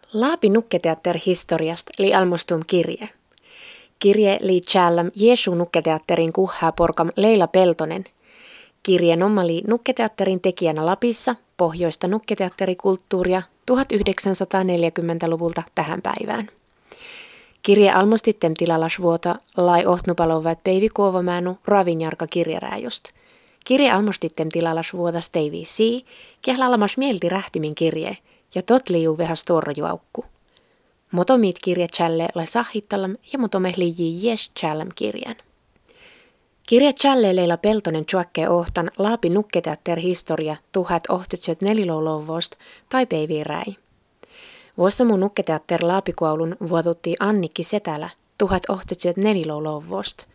Laapi nukketeatter historiasta li almostum kirje. Kirje li tjällam Jeesu nukketeatterin kuhhaa porkam Leila Peltonen. Kirjeen ommali nukketeatterin tekijänä Lapissa pohjoista nukketeatterikulttuuria 1940-luvulta tähän päivään. Kirje almostittem tilalasvuota lai ohtnupalovat Päivi Kuovamäänu Ravinjarka kirjeräjust. Kirje almostittem tilalasvuota Stevie C. Kehlalamas mielti rähtimin kirje ja totliu vehas torrajuaukku. Motomit kirje tjälle lai sahittalam ja motomehli jes tjällam kirjan. Kirje tjälle Leila Peltonen tjuakkee ohtan Laapi nukketeatter historia 1804-luvusta tai Päivi räi. Vuosamu nukketeatter Laapikuaulun vuotutti Annikki Setälä 1804-luvusta.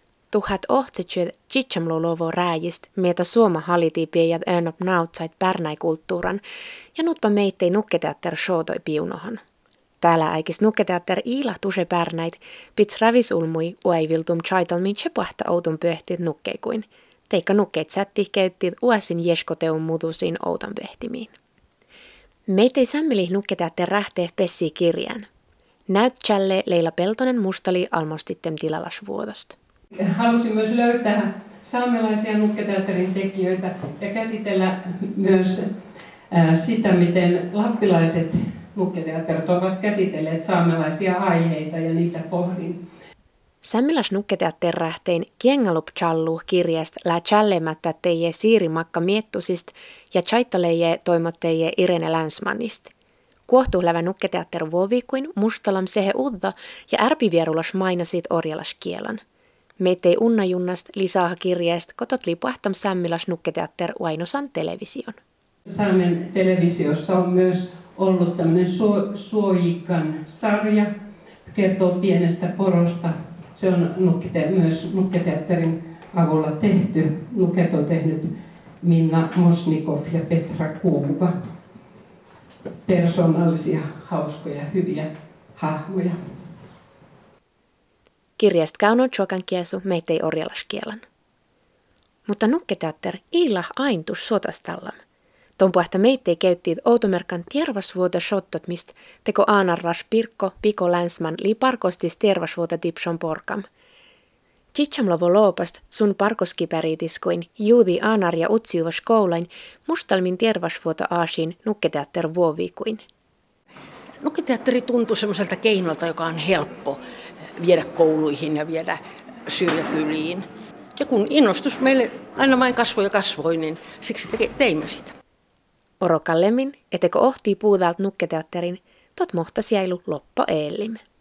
1800-luvun rääjist meitä Suoma halitiipie ja ennop nautsait pärnäikulttuuran ja nutpa meittei nukketeatter shootoi piunohan. Täällä äikis nukketeatter iilahtuse pärnäit, pits ravisulmui uaiviltum chaitalmin tsepuahta outun pöhtit nukkeikuin. Teikka nukkeit sätti käyttit uasin jeskoteun mutusiin outan pöhtimiin. Meitei sämmeli nukketeatter rähtee pessii kirjaan. Näytsälle Leila Peltonen mustali almostittem tilalasvuotosta. Halusin myös löytää saamelaisia nukketeatterin tekijöitä ja käsitellä myös sitä, miten lappilaiset nukketeatterit ovat käsitelleet saamelaisia aiheita ja niitä pohdin. Sämmiläs nukketeatter rähtein Kiengalup Challu kirjasta lää tjällemättä teije Siiri Makka Miettusist ja tjaittaleije toimatteije Irene Länsmannist. Kuohtuhlävä nukketeatter vuoviikuin mustalam sehe udda ja ärpivierulas mainasit orjalas kielan. Meittei unnajunnast lisää kirjeest kotot lipuahtam sämmiläs nukketeatter Uainosan television. Saamen televisiossa on myös ollut tämmöinen Suojikan sarja, kertoo pienestä porosta. Se on myös nukketeatterin avulla tehty. Nuket on tehnyt Minna Mosnikov ja Petra Kuuba. Persoonallisia, hauskoja, hyviä hahmoja. Kirjast kaunon tjokan kiesu meittei orjalaskielan. Mutta nukketeatter iilah aintus sotastallam. Tompuahta meittei käyttiit outomerkan tiervasvuota shottotmist teko aanarras Pirkko Piko Länsman li parkostis tiervasvuota tipson porkam. Chichamlovo loopast sun parkoskipäriitiskuin juudi aanar ja utsiuvas koulain mustalmin tiervasvuota aasin nukketeatter vuoviikuin. Nukketeatteri tuntuu semmoiselta keinolta, joka on helppo viedä kouluihin ja viedä syrjäkyliin. Ja kun innostus meille aina vain kasvoi, niin siksi teimme sitä. Orokallemmin, eteko ohtii puudalt nukketeatterin, tot mohta sielu loppa eellim.